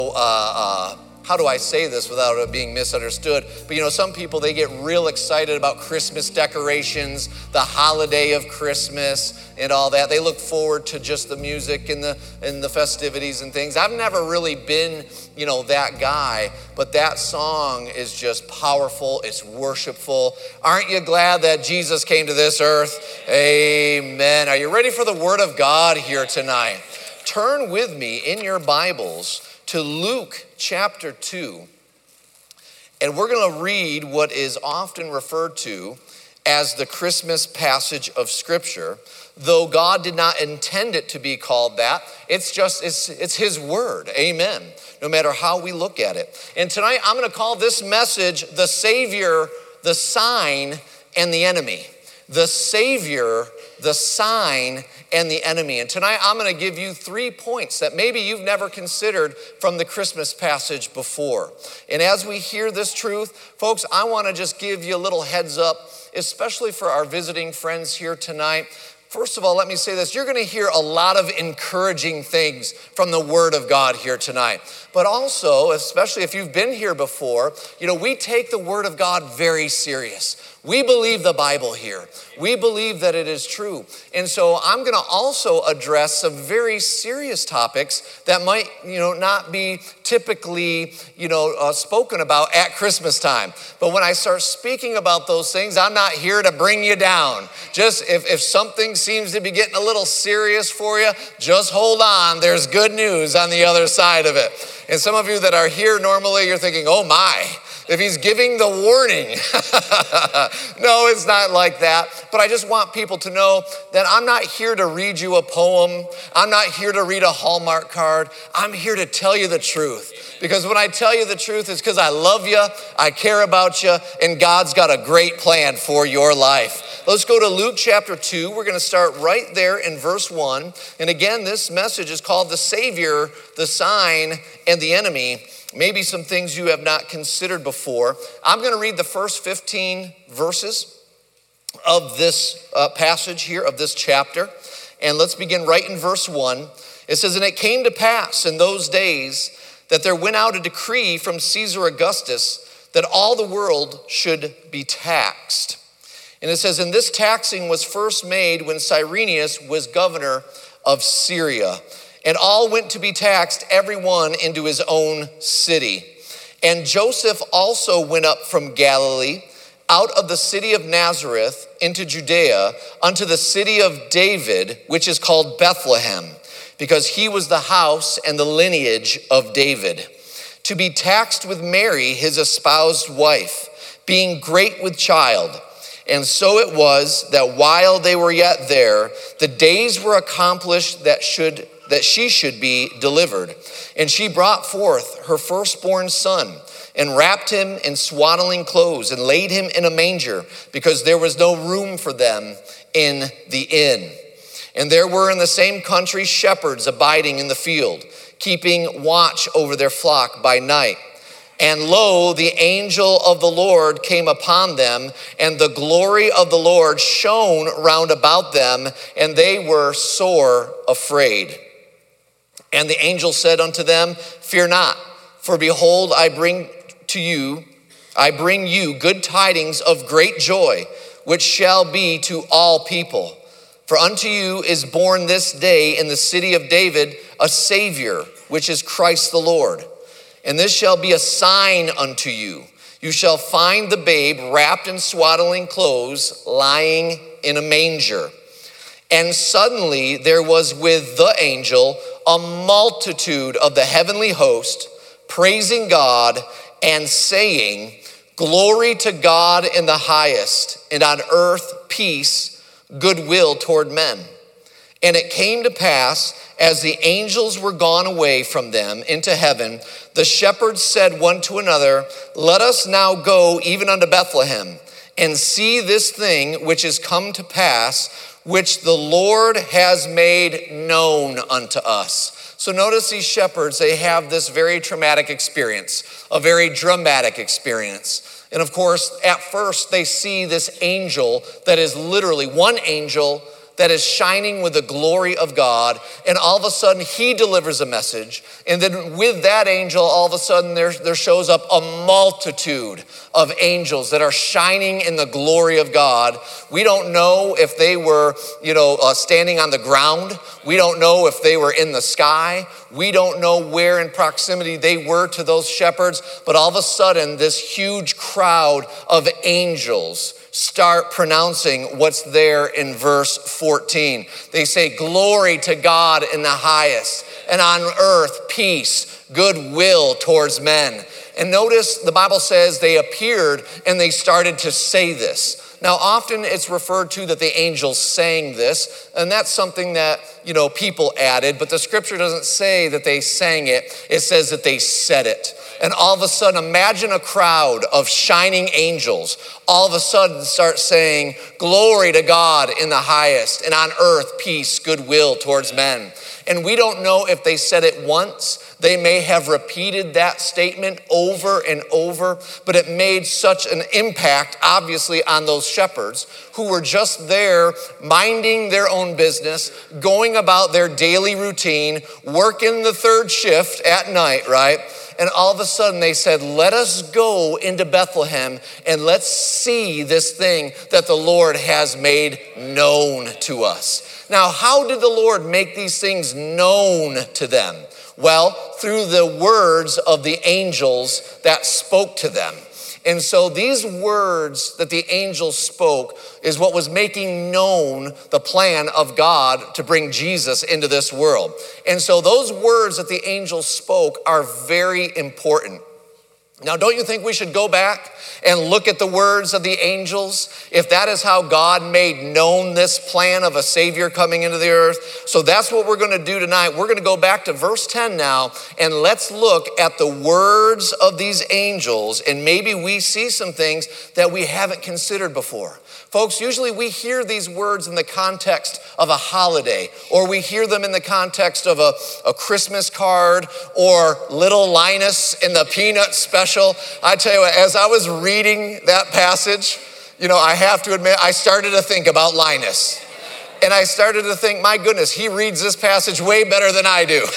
How do I say this without it being misunderstood? But some people, they get real excited about Christmas decorations, the holiday of Christmas and all that. They look forward to just the music and the festivities and things. I've never really been, that guy, but that song is just powerful. It's worshipful. Aren't you glad that Jesus came to this earth? Amen. Are you ready for the word of God here tonight? Turn with me in your Bibles to Luke chapter 2, and we're going to read what is often referred to as the Christmas passage of Scripture, though God did not intend it to be called that. It's His word, amen, no matter how we look at it. And tonight I'm going to call this message, the Savior, the sign, and the enemy. The Savior, the sign, and the enemy. And tonight I'm going to give you 3 points that maybe you've never considered from the Christmas passage before. And as we hear this truth, folks, I want to just give you a little heads up, especially for our visiting friends here tonight. First of all, let me say this. You're going to hear a lot of encouraging things from the Word of God here tonight. But also, especially if you've been here before, we take the Word of God very serious. We believe the Bible here. We believe that it is true. And so I'm going to also address some very serious topics that might, not be typically, spoken about at Christmas time. But when I start speaking about those things, I'm not here to bring you down. Just if something seems to be getting a little serious for you, just hold on. There's good news on the other side of it. And some of you that are here normally, you're thinking, oh my, if he's giving the warning. No, it's not like that. But I just want people to know that I'm not here to read you a poem. I'm not here to read a Hallmark card. I'm here to tell you the truth. Because when I tell you the truth, it's because I love you, I care about you, and God's got a great plan for your life. Let's go to Luke chapter 2. We're going to start right there in verse 1. And again, this message is called the Savior, the sign, and the enemy. Maybe some things you have not considered before. I'm going to read the first 15 verses of this passage here, of this chapter. And let's begin right in verse 1. It says, "And it came to pass in those days that there went out a decree from Caesar Augustus that all the world should be taxed. And it says, and this taxing was first made when Cyrenius was governor of Syria. And all went to be taxed, every one into his own city. And Joseph also went up from Galilee, out of the city of Nazareth, into Judea, unto the city of David, which is called Bethlehem, because he was the house and the lineage of David, to be taxed with Mary, his espoused wife, being great with child. And so it was that while they were yet there, the days were accomplished that she should be delivered. And she brought forth her firstborn son, and wrapped him in swaddling clothes, and laid him in a manger, because there was no room for them in the inn. And there were in the same country shepherds abiding in the field, keeping watch over their flock by night. And lo, the angel of the Lord came upon them, and the glory of the Lord shone round about them, and they were sore afraid. And the angel said unto them, Fear not, for behold, I bring you good tidings of great joy, which shall be to all people. For unto you is born this day in the city of David a Savior, which is Christ the Lord. And this shall be a sign unto you. You shall find the babe wrapped in swaddling clothes, lying in a manger. And suddenly there was with the angel a multitude of the heavenly host, praising God and saying, Glory to God in the highest, and on earth peace, goodwill toward men. And it came to pass, as the angels were gone away from them into heaven, the shepherds said one to another, Let us now go even unto Bethlehem, and see this thing which is come to pass, which the Lord has made known unto us. So notice these shepherds, they have this very traumatic experience, a very dramatic experience. And of course, at first they see this angel that is literally one angel that is shining with the glory of God. And all of a sudden he delivers a message. And then with that angel, all of a sudden there shows up a multitude of angels that are shining in the glory of God. We don't know if they were, standing on the ground. We don't know if they were in the sky. We don't know where in proximity they were to those shepherds. But all of a sudden, this huge crowd of angels start pronouncing what's there in verse 14. They say, "Glory to God in the highest, and on earth peace, goodwill towards men." And notice the Bible says they appeared and they started to say this. Now, often it's referred to that the angels sang this, and that's something that, people added, but the scripture doesn't say that they sang it. It says that they said it. And all of a sudden, imagine a crowd of shining angels all of a sudden start saying, "Glory to God in the highest, and on earth peace, goodwill towards men." And we don't know if they said it once. They may have repeated that statement over and over, but it made such an impact, obviously, on those shepherds who were just there minding their own business, going about their daily routine, working the third shift at night, right? And all of a sudden they said, "Let us go into Bethlehem and let's see this thing that the Lord has made known to us." Now, how did the Lord make these things known to them? Well, through the words of the angels that spoke to them. And so these words that the angels spoke is what was making known the plan of God to bring Jesus into this world. And so those words that the angels spoke are very important. Now, don't you think we should go back and look at the words of the angels if that is how God made known this plan of a Savior coming into the earth? So that's what we're going to do tonight. We're going to go back to verse 10 now, and let's look at the words of these angels, and maybe we see some things that we haven't considered before. Folks, usually we hear these words in the context of a holiday, or we hear them in the context of a Christmas card, or Little Linus in the Peanut special. I tell you what, as I was reading that passage, I have to admit, I started to think about Linus. And I started to think, my goodness, he reads this passage way better than I do.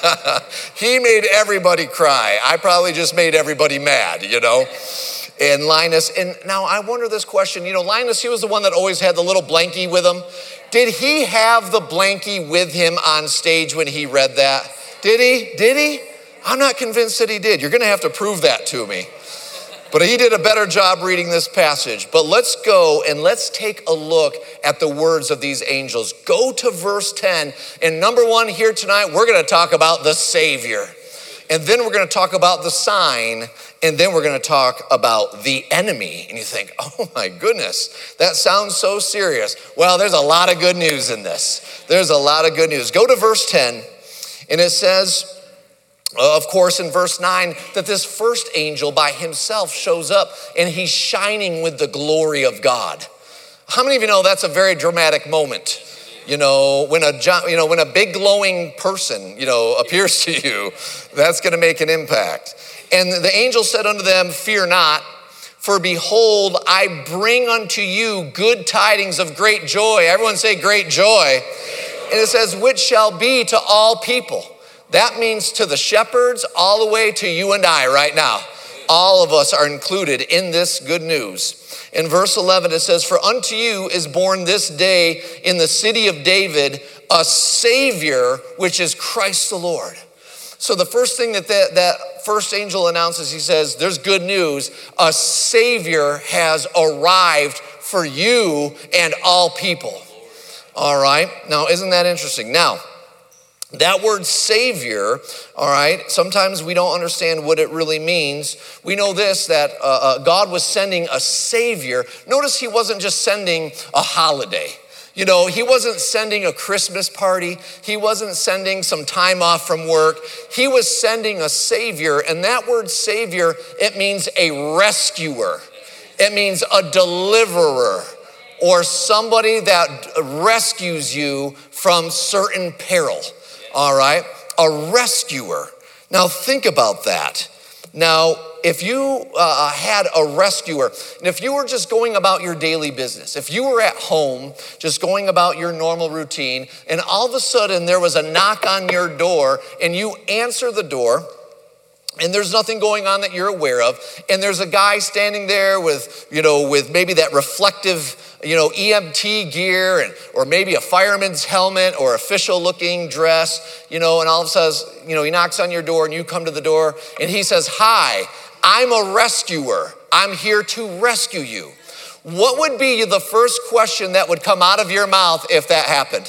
He made everybody cry. I probably just made everybody mad, And Linus, and now I wonder this question, Linus, he was the one that always had the little blankie with him. Did he have the blankie with him on stage when he read that? Did he? I'm not convinced that he did. You're gonna have to prove that to me. But he did a better job reading this passage. But let's go and let's take a look at the words of these angels. Go to verse 10, and number one here tonight, we're gonna talk about the Savior. And then we're gonna talk about the sign, and then we're gonna talk about the enemy. And you think, oh my goodness, that sounds so serious. Well, there's a lot of good news in this. There's a lot of good news. Go to verse 10, and it says, of course, in verse 9, that this first angel by himself shows up, and he's shining with the glory of God. How many of you know that's a very dramatic moment? When a big glowing person, appears to you, that's going to make an impact. And the angel said unto them, "Fear not, for behold, I bring unto you good tidings of great joy." Everyone say great joy. And it says, "which shall be to all people." That means to the shepherds all the way to you and I right now. All of us are included in this good news. In verse 11, it says, "For unto you is born this day in the city of David a Savior, which is Christ the Lord." So the first thing that first angel announces, he says, there's good news. A Savior has arrived for you and all people. All right. Now, isn't that interesting? Now, that word Savior, all right, sometimes we don't understand what it really means. We know this, that God was sending a Savior. Notice he wasn't just sending a holiday. He wasn't sending a Christmas party. He wasn't sending some time off from work. He was sending a Savior, and that word Savior, it means a rescuer. It means a deliverer, or somebody that rescues you from certain peril. All right, a rescuer. Now think about that. Now, if you had a rescuer, and if you were just going about your daily business, if you were at home just going about your normal routine, and all of a sudden there was a knock on your door, and you answer the door, and there's nothing going on that you're aware of, and there's a guy standing there with maybe that reflective, EMT gear, or maybe a fireman's helmet or official looking dress, and all of a sudden, he knocks on your door and you come to the door and he says, "Hi, I'm a rescuer. I'm here to rescue you." What would be the first question that would come out of your mouth if that happened?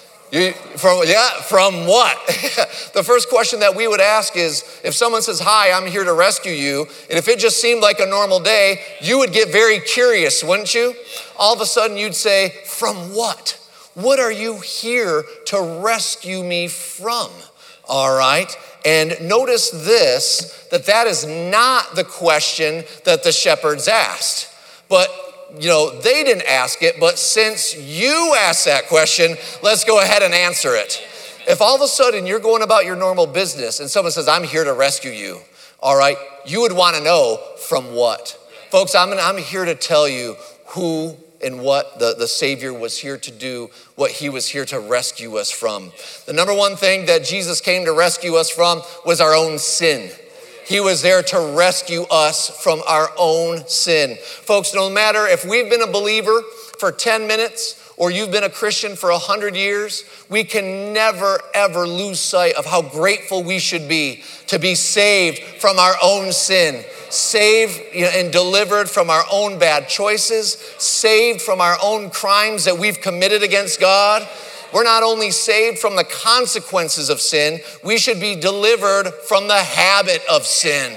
From what? The first question that we would ask is, if someone says, "Hi, I'm here to rescue you," and if it just seemed like a normal day, you would get very curious, wouldn't you? All of a sudden you'd say, "From what? What are you here to rescue me from?" All right? And notice this, that is not the question that the shepherds asked. But they didn't ask it, but since you asked that question, let's go ahead and answer it. If all of a sudden you're going about your normal business and someone says, "I'm here to rescue you," all right, you would want to know from what. Folks, I'm here to tell you who and what the Savior was here to do, what he was here to rescue us from. The number one thing that Jesus came to rescue us from was our own sin. He was there to rescue us from our own sin. Folks, no matter if we've been a believer for 10 minutes or you've been a Christian for 100 years, we can never, ever lose sight of how grateful we should be to be saved from our own sin, saved and delivered from our own bad choices, saved from our own crimes that we've committed against God. We're not only saved from the consequences of sin, we should be delivered from the habit of sin.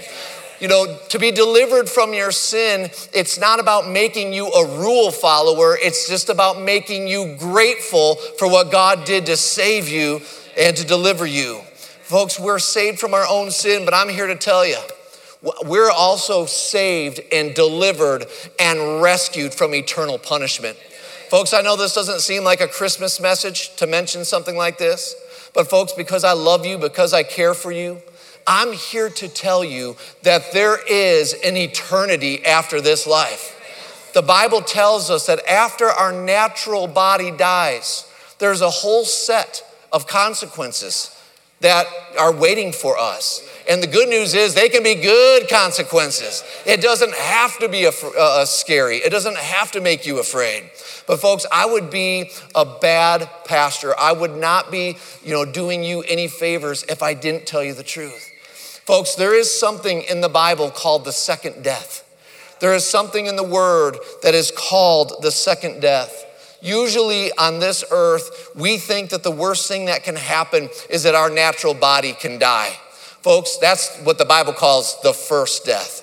To be delivered from your sin, it's not about making you a rule follower. It's just about making you grateful for what God did to save you and to deliver you. Folks, we're saved from our own sin, but I'm here to tell you, we're also saved and delivered and rescued from eternal punishment. Folks, I know this doesn't seem like a Christmas message to mention something like this, but folks, because I love you, because I care for you, I'm here to tell you that there is an eternity after this life. The Bible tells us that after our natural body dies, there's a whole set of consequences that are waiting for us. And the good news is they can be good consequences. It doesn't have to be scary. It doesn't have to make you afraid. But folks, I would be a bad pastor. I would not be, doing you any favors if I didn't tell you the truth. Folks, there is something in the Bible called the second death. There is something in the Word that is called the second death. Usually on this earth, we think that the worst thing that can happen is that our natural body can die. Folks, that's what the Bible calls the first death.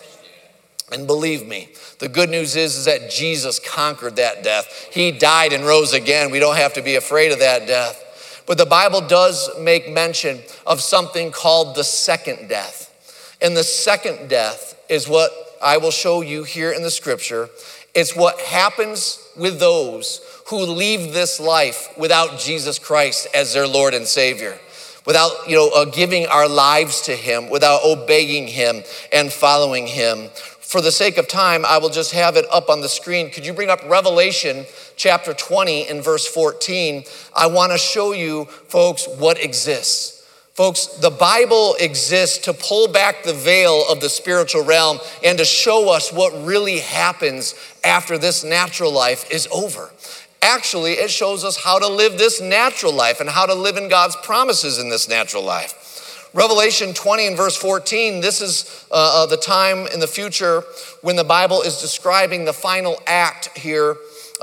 And believe me, the good news is that Jesus conquered that death. He died and rose again. We don't have to be afraid of that death. But the Bible does make mention of something called the second death. And the second death is what I will show you here in the scripture. It's what happens with those who leave this life without Jesus Christ as their Lord and Savior, without giving our lives to him, without obeying him and following him. For the sake of time, I will just have it up on the screen. Could you bring up Revelation chapter 20 and verse 14? I want to show you, folks, what exists. Folks, the Bible exists to pull back the veil of the spiritual realm and to show us what really happens after this natural life is over. Actually, it shows us how to live this natural life and how to live in God's promises in this natural life. Revelation 20 and verse 14, this is the time in the future when the Bible is describing the final act here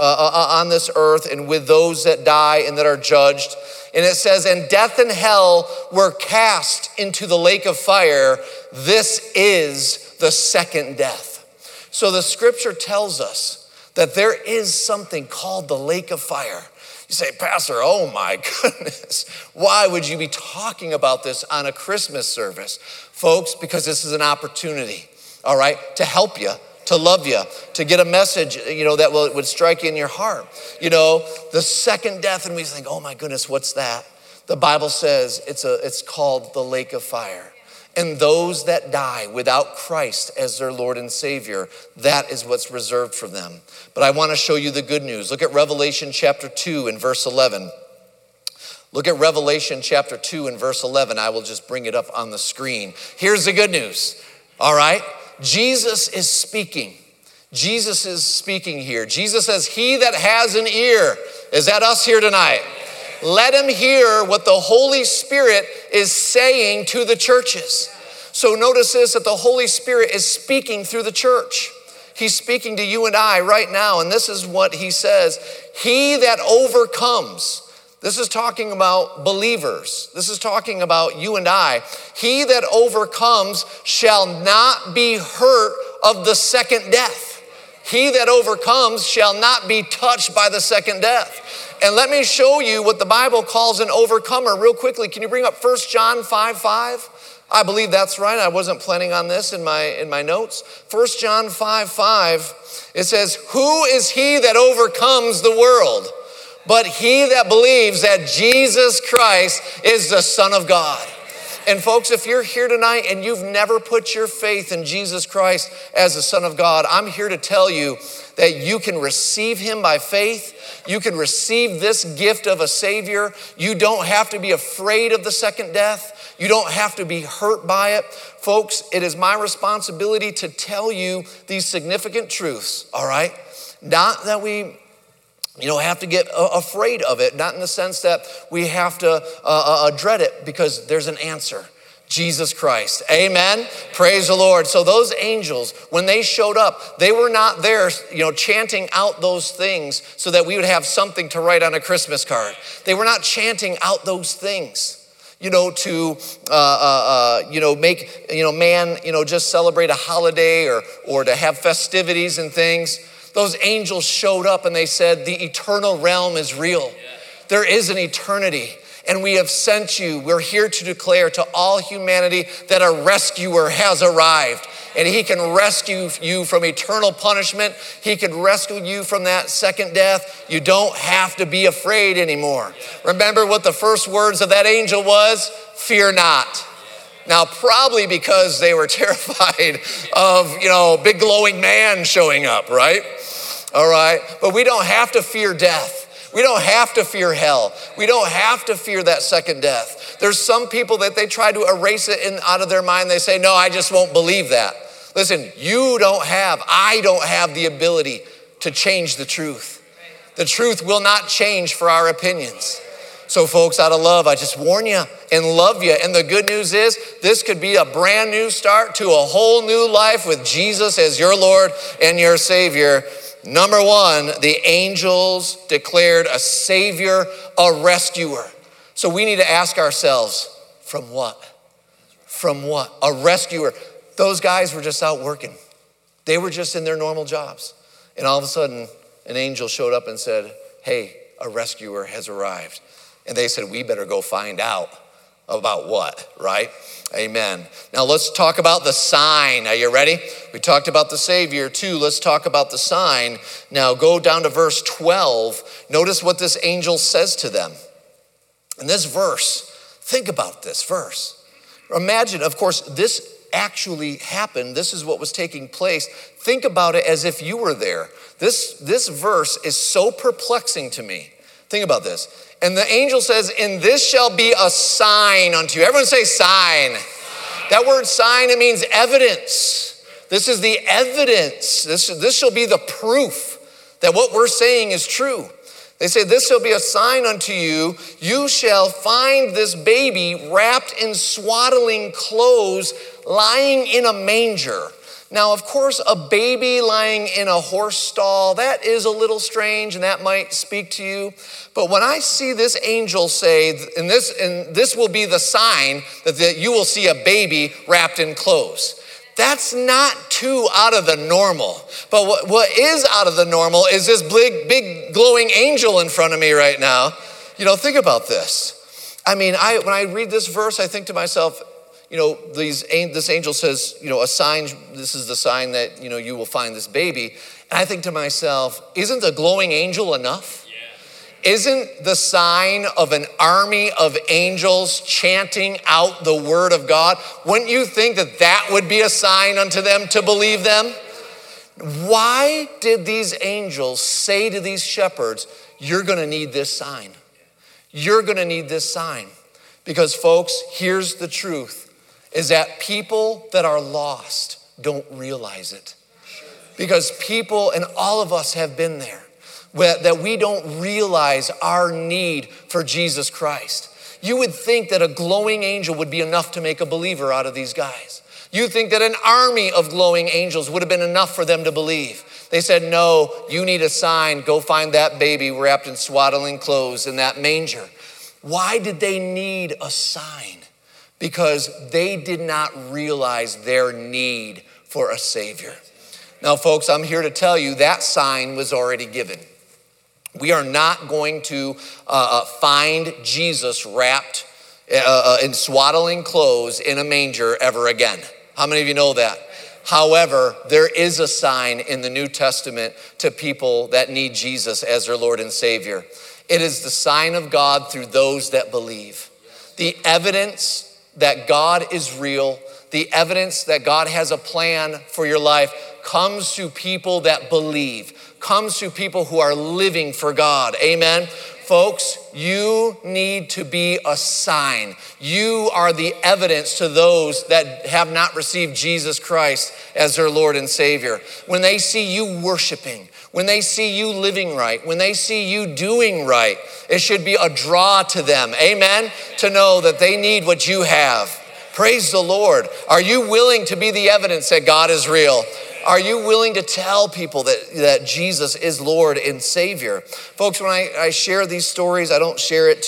on this earth and with those that die and that are judged. And it says, "And death and hell were cast into the lake of fire. This is the second death." So the scripture tells us that there is something called the lake of fire. You say, "Pastor, oh my goodness, why would you be talking about this on a Christmas service?" Folks, because this is an opportunity, all right, to help you, to love you, to get a message, that would strike you in your heart. The second death, and we think, "Oh my goodness, what's that?" The Bible says it's called the lake of fire. And those that die without Christ as their Lord and Savior, that is what's reserved for them. But I want to show you the good news. Look at Revelation chapter 2 and verse 11. Look at Revelation chapter 2 and verse 11. I will just bring it up on the screen. Here's the good news, all right? Jesus is speaking. Jesus is speaking here. Jesus says, he that has an ear, is that us here tonight? Let him hear what the Holy Spirit is saying to the churches. So notice this, that the Holy Spirit is speaking through the church. He's speaking to you and I right now, and this is what he says. He that overcomes, this is talking about believers. This is talking about you and I. He that overcomes shall not be hurt of the second death. He that overcomes shall not be touched by the second death. And let me show you what the Bible calls an overcomer real quickly. Can you bring up 1 John 5:5? I believe that's right. I wasn't planning on this in my notes. 1 John 5:5, it says, who is he that overcomes the world? But he that believes that Jesus Christ is the Son of God. And folks, if you're here tonight and you've never put your faith in Jesus Christ as the Son of God, I'm here to tell you that you can receive him by faith. You can receive this gift of a Savior. You don't have to be afraid of the second death. You don't have to be hurt by it. Folks, it is my responsibility to tell you these significant truths, all right? Not that we have to get afraid of it, not in the sense that we have to dread it, because there's an answer. Jesus Christ. Amen. Praise the Lord. So those angels, when they showed up, they were not there, chanting out those things so that we would have something to write on a Christmas card. They were not chanting out those things, to make, man, just celebrate a holiday or to have festivities and things. Those angels showed up and they said, the eternal realm is real. There is an eternity. And we have sent you. We're here to declare to all humanity that a rescuer has arrived. And he can rescue you from eternal punishment. He can rescue you from that second death. You don't have to be afraid anymore. Remember what the first words of that angel was? Fear not. Now, probably because they were terrified of, big glowing man showing up, right? All right. But we don't have to fear death. We don't have to fear hell. We don't have to fear that second death. There's some people that they try to erase it out of their mind. They say, no, I just won't believe that. Listen, I don't have the ability to change the truth. The truth will not change for our opinions. So folks, out of love, I just warn you and love you. And the good news is this could be a brand new start to a whole new life with Jesus as your Lord and your Savior. Number one, the angels declared a Savior, a rescuer. So we need to ask ourselves, from what? From what? A rescuer. Those guys were just out working. They were just in their normal jobs. And all of a sudden, an angel showed up and said, hey, a rescuer has arrived. And they said, we better go find out about what, right? Amen. Now let's talk about the sign. Are you ready? We talked about the Savior too. Let's talk about the sign. Now go down to verse 12. Notice what this angel says to them. In this verse, think about this verse. Imagine, of course, this actually happened. This is what was taking place. Think about it as if you were there. This verse is so perplexing to me. Think about this. And the angel says, and this shall be a sign unto you. Everyone say sign. That word sign, it means evidence. This is the evidence. This shall be the proof that what we're saying is true. They say, this shall be a sign unto you. You shall find this baby wrapped in swaddling clothes, lying in a manger. Now, of course, a baby lying in a horse stall, that is a little strange and that might speak to you. But when I see this angel say, and this will be the sign that you will see a baby wrapped in clothes. That's not too out of the normal. But what is out of the normal is this big glowing angel in front of me right now. Think about this. I mean, when I read this verse, I think to myself, this angel says, a sign, this is the sign that, you will find this baby. And I think to myself, isn't the glowing angel enough? isn't the sign of an army of angels chanting out the word of God? Wouldn't you think that that would be a sign unto them to believe them? Why did these angels say to these shepherds, you're going to need this sign? You're going to need this sign. Because folks, here's the truth, is that people that are lost don't realize it. Because people, and all of us have been there, that we don't realize our need for Jesus Christ. You would think that a glowing angel would be enough to make a believer out of these guys. You think that an army of glowing angels would have been enough for them to believe. They said, no, you need a sign. Go find that baby wrapped in swaddling clothes in that manger. Why did they need a sign? Because they did not realize their need for a Savior. Now, folks, I'm here to tell you that sign was already given. We are not going to find Jesus wrapped in swaddling clothes in a manger ever again. How many of you know that? However, there is a sign in the New Testament to people that need Jesus as their Lord and Savior. It is the sign of God through those that believe. The evidence that God is real, the evidence that God has a plan for your life comes to people that believe, comes to people who are living for God. Amen. Folks, you need to be a sign. You are the evidence to those that have not received Jesus Christ as their Lord and Savior. When they see you worshiping, when they see you living right, when they see you doing right, it should be a draw to them, amen, to know that they need what you have. Praise the Lord. Are you willing to be the evidence that God is real? Are you willing to tell people that Jesus is Lord and Savior? Folks, when I share these stories, I don't share it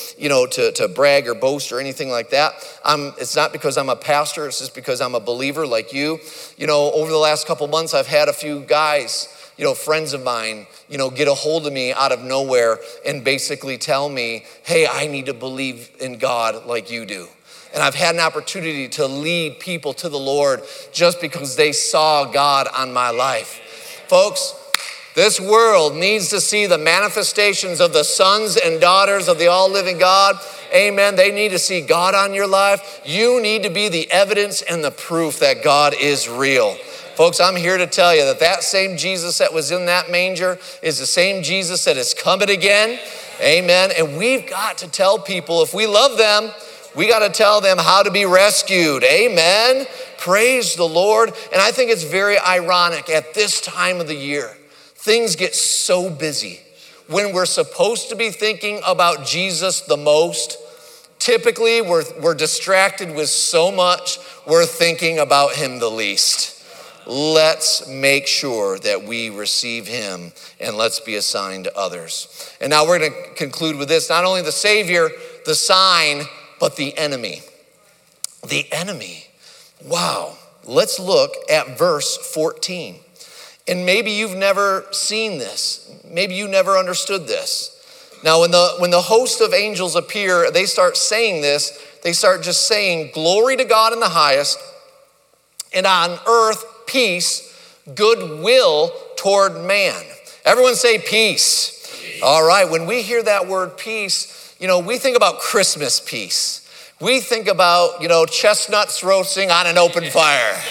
to brag or boast or anything like that. It's not because I'm a pastor. It's just because I'm a believer like you. Over the last couple months, I've had a few guys, friends of mine, get a hold of me out of nowhere and basically tell me, hey, I need to believe in God like you do. And I've had an opportunity to lead people to the Lord just because they saw God on my life. Folks, this world needs to see the manifestations of the sons and daughters of the all-living God. Amen. They need to see God on your life. You need to be the evidence and the proof that God is real. Folks, I'm here to tell you that same Jesus that was in that manger is the same Jesus that is coming again. Amen. And we've got to tell people, if we love them, we got to tell them how to be rescued. Amen. Praise the Lord. And I think it's very ironic at this time of the year. Things get so busy. When we're supposed to be thinking about Jesus the most, typically we're distracted with so much, we're thinking about him the least. Let's make sure that we receive him and let's be a sign to others. And now we're going to conclude with this. Not only the Savior, the sign, but the enemy. The enemy. Wow. Let's look at verse 14. And maybe you've never seen this. Maybe you never understood this. Now, when the host of angels appear, they start saying this. They start just saying, glory to God in the highest, and on earth, peace, goodwill toward man. Everyone say peace. All right. When we hear that word peace, we think about Christmas peace. We think about, chestnuts roasting on an open fire,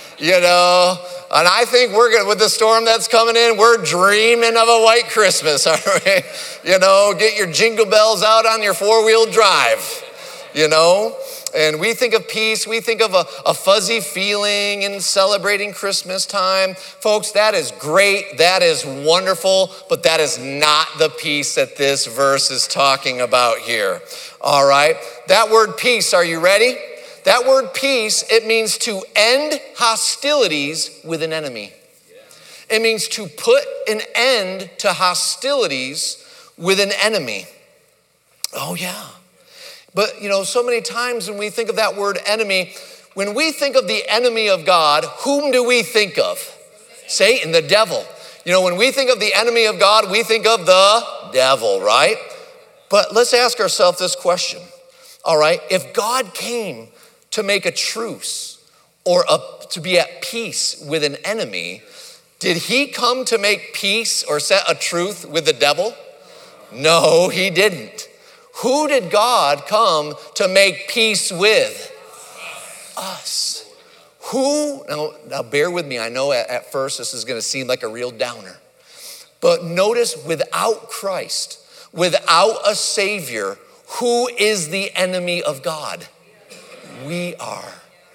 And I think we're good with the storm that's coming in. We're dreaming of a white Christmas, all right? Get your jingle bells out on your four-wheel drive, And we think of peace. We think of a fuzzy feeling in celebrating Christmas time. Folks, that is great. That is wonderful. But that is not the peace that this verse is talking about here. All right. That word peace, are you ready? That word peace, it means to end hostilities with an enemy. It means to put an end to hostilities with an enemy. Oh, yeah. But, so many times when we think of that word enemy, when we think of the enemy of God, whom do we think of? Satan, the devil. When we think of the enemy of God, we think of the devil, right? But let's ask ourselves this question, all right? If God came to make a truce or to be at peace with an enemy, did he come to make peace or set a truce with the devil? No, he didn't. Who did God come to make peace with? Us. Who, now bear with me, I know at first this is gonna seem like a real downer, but notice without Christ, without a Savior, who is the enemy of God? We are.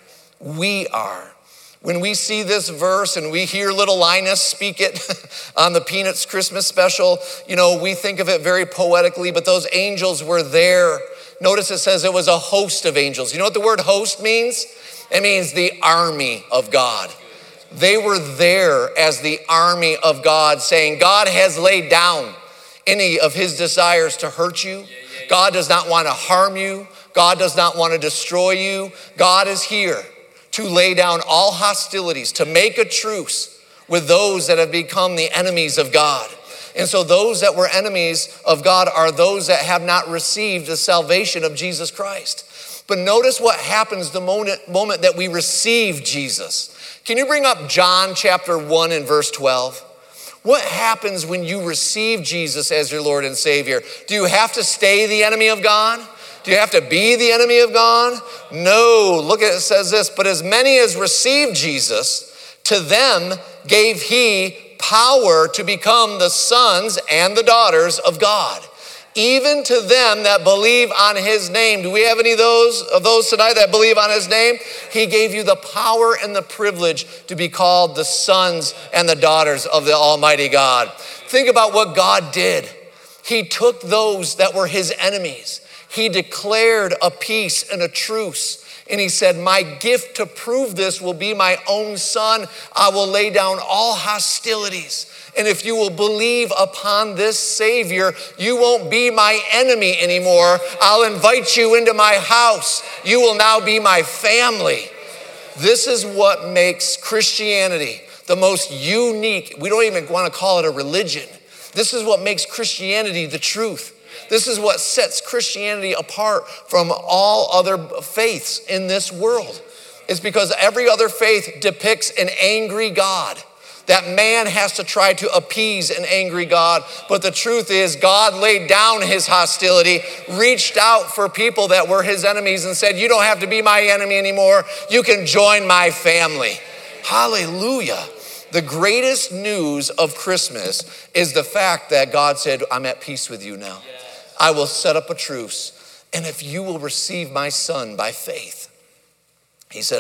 We are. When we see this verse and we hear little Linus speak it on the Peanuts Christmas special, we think of it very poetically, but those angels were there. Notice it says it was a host of angels. You know what the word host means? It means the army of God. They were there as the army of God, saying, God has laid down any of his desires to hurt you. God does not want to harm you. God does not want to destroy you. God is here to lay down all hostilities, to make a truce with those that have become the enemies of God. And so those that were enemies of God are those that have not received the salvation of Jesus Christ. But notice what happens the moment that we receive Jesus. Can you bring up John chapter 1 and verse 12? What happens when you receive Jesus as your Lord and Savior? Do you have to stay the enemy of God? Do you have to be the enemy of God? No, look at it, says this, but as many as received Jesus, to them gave he power to become the sons and the daughters of God, even to them that believe on his name. Do we have any of those tonight that believe on his name? He gave you the power and the privilege to be called the sons and the daughters of the Almighty God. Think about what God did. He took those that were his enemies. He declared a peace and a truce. And he said, my gift to prove this will be my own son. I will lay down all hostilities. And if you will believe upon this Savior, you won't be my enemy anymore. I'll invite you into my house. You will now be my family. This is what makes Christianity the most unique. We don't even want to call it a religion. This is what makes Christianity the truth. This is what sets Christianity apart from all other faiths in this world. It's because every other faith depicts an angry God, that man has to try to appease an angry God. But the truth is, God laid down his hostility, reached out for people that were his enemies and said, you don't have to be my enemy anymore. You can join my family. Hallelujah. The greatest news of Christmas is the fact that God said, I'm at peace with you now. I will set up a truce. And if you will receive my son by faith, he said,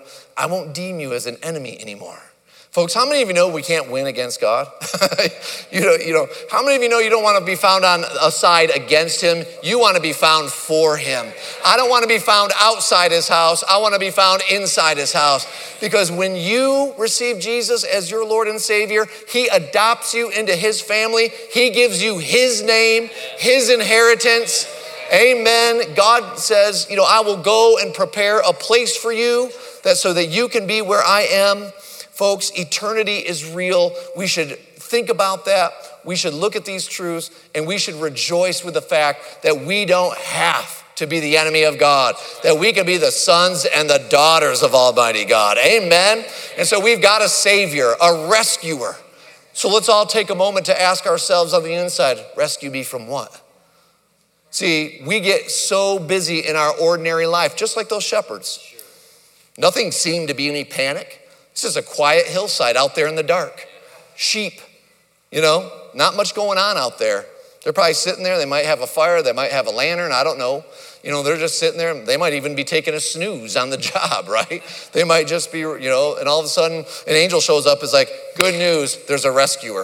I won't deem you as an enemy anymore. Folks, how many of you know we can't win against God? How many of you know you don't want to be found on a side against him? You want to be found for him. I don't want to be found outside his house. I want to be found inside his house. Because when you receive Jesus as your Lord and Savior, he adopts you into his family. He gives you his name, his inheritance. Amen. God says, I will go and prepare a place for you so that you can be where I am. Folks, eternity is real. We should think about that. We should look at these truths, and we should rejoice with the fact that we don't have to be the enemy of God, that we can be the sons and the daughters of Almighty God. Amen. And so we've got a Savior, a rescuer. So let's all take a moment to ask ourselves on the inside, rescue me from what? See, we get so busy in our ordinary life, just like those shepherds. Nothing seemed to be any panic. This is a quiet hillside out there in the dark. Sheep, not much going on out there. They're probably sitting there. They might have a fire. They might have a lantern. I don't know. They're just sitting there. They might even be taking a snooze on the job, right? They might just be, and all of a sudden an angel shows up. Is like, good news, there's a rescuer.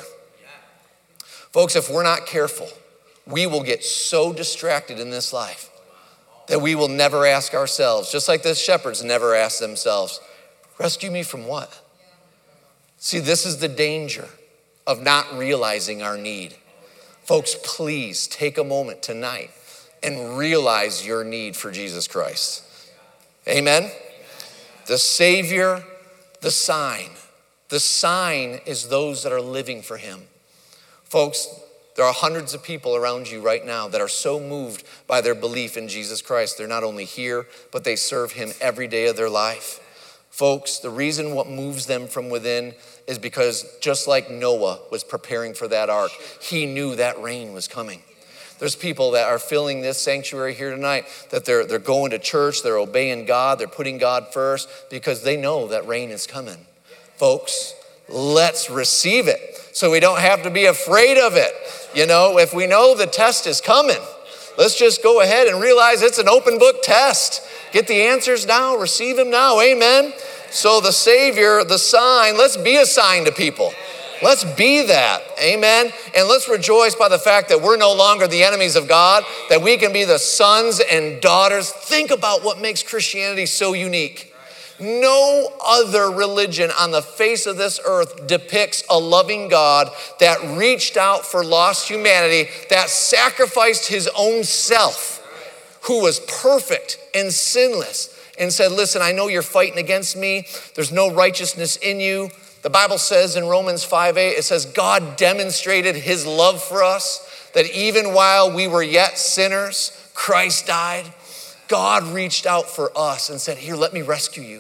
Folks, if we're not careful, we will get so distracted in this life that we will never ask ourselves, just like the shepherds never asked themselves, rescue me from what? See, this is the danger of not realizing our need. Folks, please take a moment tonight and realize your need for Jesus Christ. Amen? The Savior, the sign. The sign is those that are living for him. Folks, there are hundreds of people around you right now that are so moved by their belief in Jesus Christ. They're not only here, but they serve him every day of their life. Folks, the reason what moves them from within is because just like Noah was preparing for that ark, he knew that rain was coming. There's people that are filling this sanctuary here tonight, that they're going to church, they're obeying God, they're putting God first because they know that rain is coming. Folks, let's receive it so we don't have to be afraid of it. If we know the test is coming, let's just go ahead and realize it's an open book test. Get the answers now, receive them now, amen? So the Savior, the sign, let's be a sign to people. Let's be that, amen? And let's rejoice by the fact that we're no longer the enemies of God, that we can be the sons and daughters. Think about what makes Christianity so unique. No other religion on the face of this earth depicts a loving God that reached out for lost humanity, that sacrificed his own self, who was perfect and sinless, and said, listen, I know you're fighting against me. There's no righteousness in you. The Bible says in Romans 5:8, it says, God demonstrated his love for us, that even while we were yet sinners, Christ died. God reached out for us and said, here, let me rescue you.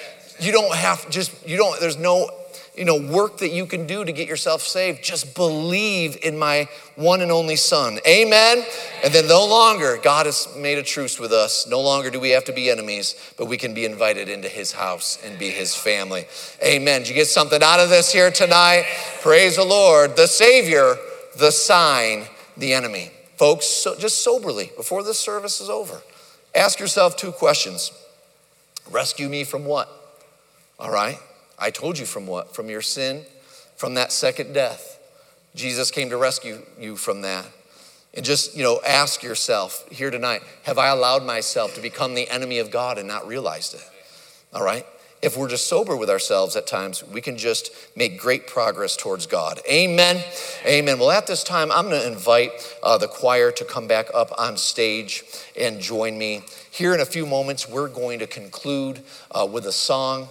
There's no, work that you can do to get yourself saved. Just believe in my one and only Son. Amen. And then no longer, God has made a truce with us. No longer do we have to be enemies, but we can be invited into his house and be his family. Amen. Did you get something out of this here tonight? Praise the Lord. The Savior, the sign, the enemy. Folks, just soberly, before this service is over, ask yourself 2 questions. Rescue me from what? All right. I told you from what? From your sin, from that second death. Jesus came to rescue you from that. And just, ask yourself here tonight, have I allowed myself to become the enemy of God and not realized it? All right. If we're just sober with ourselves at times, we can just make great progress towards God. Amen. Amen. Well, at this time, I'm going to invite the choir to come back up on stage and join me. Here in a few moments, we're going to conclude with a song.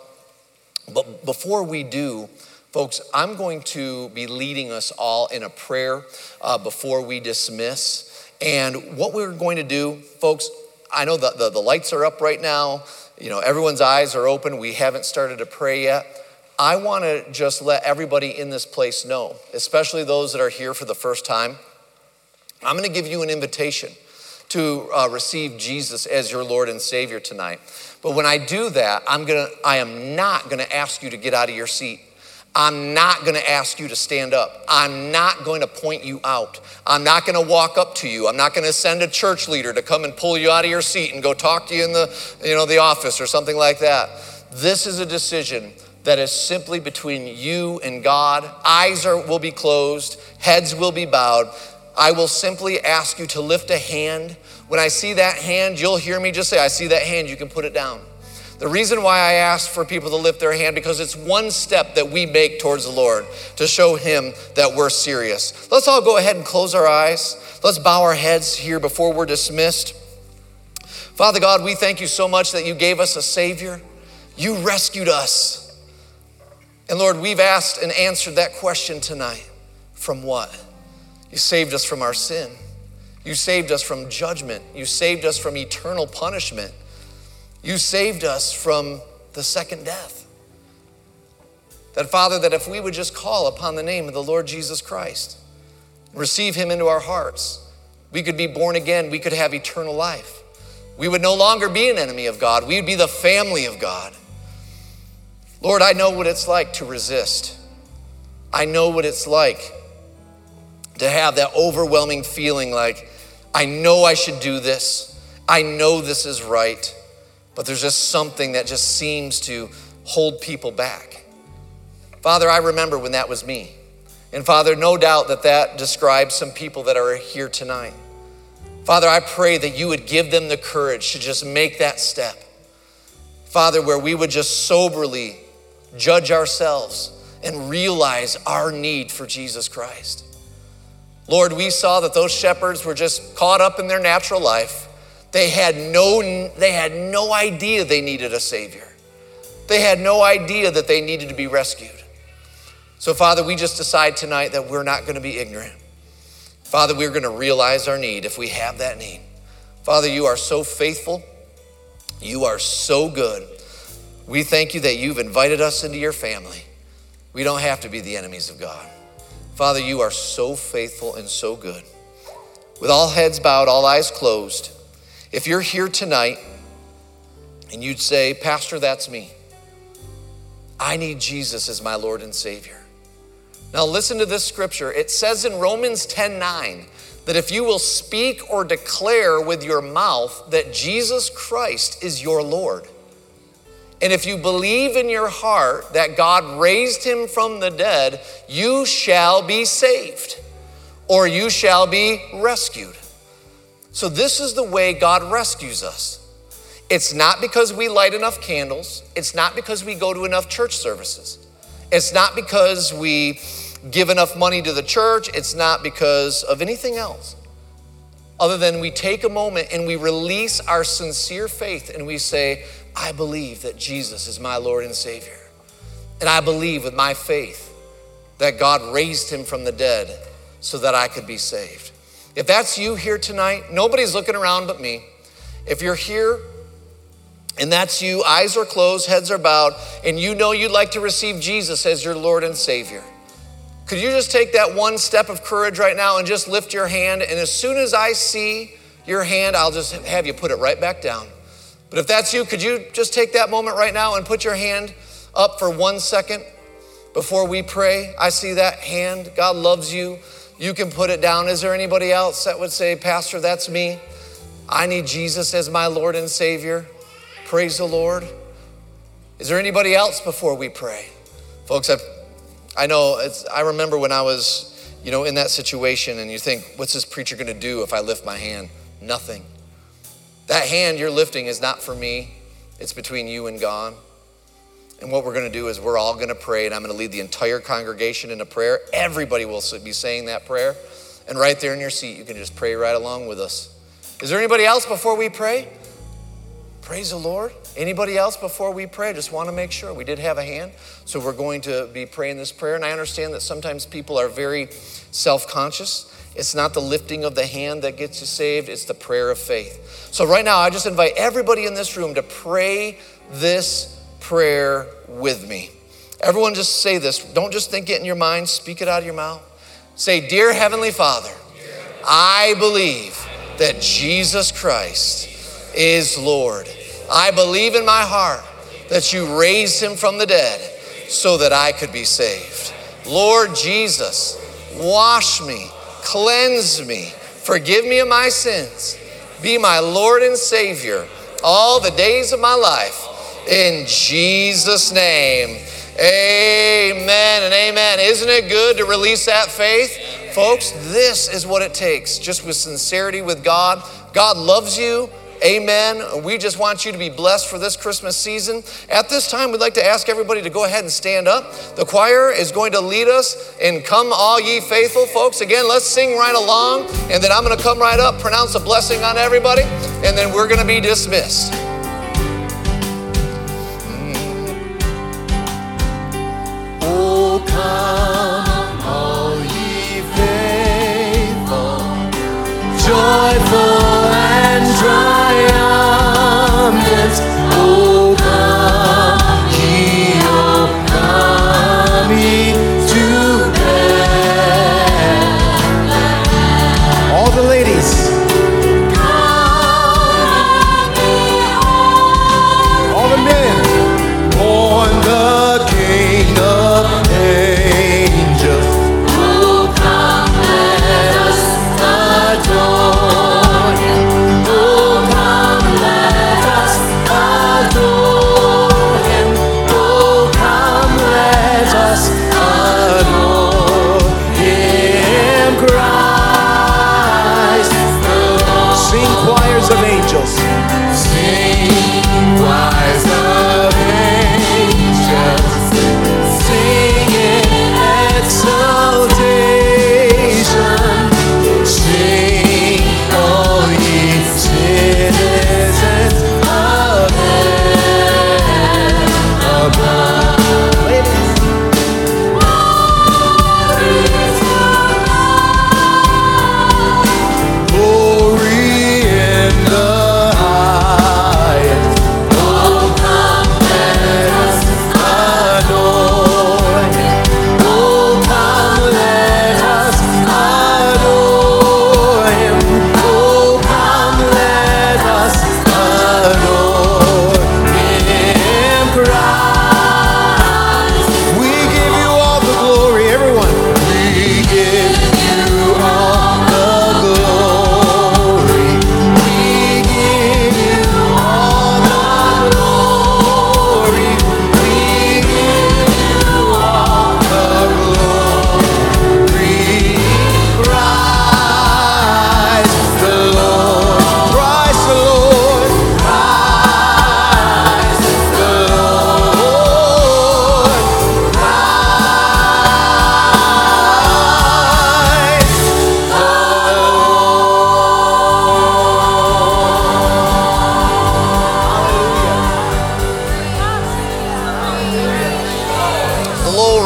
But before we do, folks, I'm going to be leading us all in a prayer before we dismiss. And what we're going to do, folks, I know the lights are up right now. Everyone's eyes are open. We haven't started to pray yet. I want to just let everybody in this place know, especially those that are here for the first time, I'm going to give you an invitation to receive Jesus as your Lord and Savior tonight. But when I do that, I am not going to ask you to get out of your seat. I'm not going to ask you to stand up. I'm not going to point you out. I'm not going to walk up to you. I'm not going to send a church leader to come and pull you out of your seat and go talk to you in the office or something like that. This is a decision that is simply between you and God. Eyes will be closed. Heads will be bowed. I will simply ask you to lift a hand. When I see that hand, you'll hear me just say, I see that hand, you can put it down. The reason why I ask for people to lift their hand, because it's one step that we make towards the Lord to show him that we're serious. Let's all go ahead and close our eyes. Let's bow our heads here before we're dismissed. Father God, we thank you so much that you gave us a Savior. You rescued us. And Lord, we've asked and answered that question tonight. From what? You saved us from our sin. You saved us from judgment. You saved us from eternal punishment. You saved us from the second death. That, Father, that if we would just call upon the name of the Lord Jesus Christ, receive him into our hearts, we could be born again, we could have eternal life. We would no longer be an enemy of God. We would be the family of God. Lord, I know what it's like to resist. I know what it's like to have that overwhelming feeling like, I know I should do this. I know this is right. But there's just something that just seems to hold people back. Father, I remember when that was me. And Father, no doubt that describes some people that are here tonight. Father, I pray that you would give them the courage to just make that step. Father, where we would just soberly judge ourselves and realize our need for Jesus Christ. Lord, we saw that those shepherds were just caught up in their natural life. They had no idea they needed a Savior. They had no idea that they needed to be rescued. So, Father, we just decide tonight that we're not going to be ignorant. Father, we're going to realize our need if we have that need. Father, you are so faithful. You are so good. We thank you that you've invited us into your family. We don't have to be the enemies of God. Father, you are so faithful and so good. with all heads bowed, all eyes closed, if you're here tonight and you'd say, Pastor, that's me. I need Jesus as my Lord and Savior. Now listen to this scripture. It says in Romans 10:9 that if you will speak or declare with your mouth that Jesus Christ is your Lord, and if you believe in your heart that God raised him from the dead, you shall be saved, or you shall be rescued. So this is the way God rescues us. It's not because we light enough candles. It's not because we go to enough church services. It's not because we give enough money to the church. It's not because of anything else, other than we take a moment and we release our sincere faith and we say, I believe that Jesus is my Lord and Savior. And I believe with my faith that God raised him from the dead so that I could be saved. If that's you here tonight, nobody's looking around but me. If you're here and that's you, eyes are closed, heads are bowed, and you know you'd like to receive Jesus as your Lord and Savior, could you just take that one step of courage right now and just lift your hand? And as soon as I see your hand, I'll just have you put it right back down. But if that's you, could you just take that moment right now and put your hand up for 1 second before we pray? I see that hand. God loves you. You can put it down. Is there anybody else that would say, Pastor, that's me. I need Jesus as my Lord and Savior. Praise the Lord. Is there anybody else before we pray? Folks, I remember when I was, in that situation, and you think, what's this preacher going to do if I lift my hand? Nothing. That hand you're lifting is not for me. It's between you and God. And what we're going to do is we're all going to pray, and I'm going to lead the entire congregation in a prayer. Everybody will be saying that prayer. And right there in your seat, you can just pray right along with us. Is there anybody else before we pray? Praise the Lord. Anybody else before we pray? I just want to make sure. We did have a hand, so we're going to be praying this prayer. And I understand that sometimes people are very self-conscious. It's not the lifting of the hand that gets you saved. It's the prayer of faith. So right now, I just invite everybody in this room to pray this prayer with me. Everyone just say this. Don't just think it in your mind. Speak it out of your mouth. Say, Dear Heavenly Father, I believe that Jesus Christ is Lord. I believe in my heart that you raised him from the dead so that I could be saved. Lord Jesus, wash me, cleanse me, forgive me of my sins, be my Lord and Savior all the days of my life. In Jesus' name, amen and amen. Isn't it good to release that faith? Folks, this is what it takes, just with sincerity with God. God loves you. Amen. We just want you to be blessed for this Christmas season. At this time, we'd like to ask everybody to go ahead and stand up. The choir is going to lead us in Come All Ye Faithful. Folks, again, let's sing right along, and then I'm going to come right up, pronounce a blessing on everybody, and then we're going to be dismissed. Oh, come all ye faithful, joyful and triumphant. Oh, come ye to bed. All the ladies. Come ye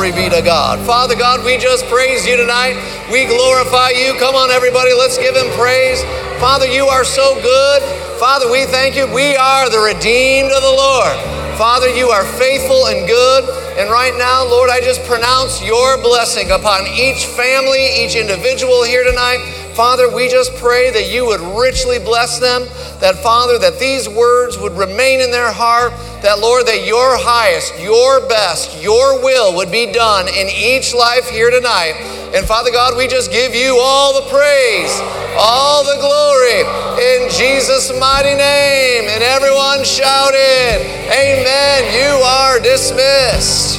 Glory be to God. Father God, we just praise you tonight. We glorify you. Come on, everybody, let's give him praise. Father, you are so good. Father, we thank you. We are the redeemed of the Lord. Father, you are faithful and good. And right now, Lord, I just pronounce your blessing upon each family, each individual here tonight. Father, we just pray that you would richly bless them, that, Father, that these words would remain in their heart, that, Lord, that your highest, your best, your will would be done in each life here tonight. And, Father God, we just give you all the praise, all the glory, in Jesus' mighty name. And everyone shouted, amen. You are dismissed.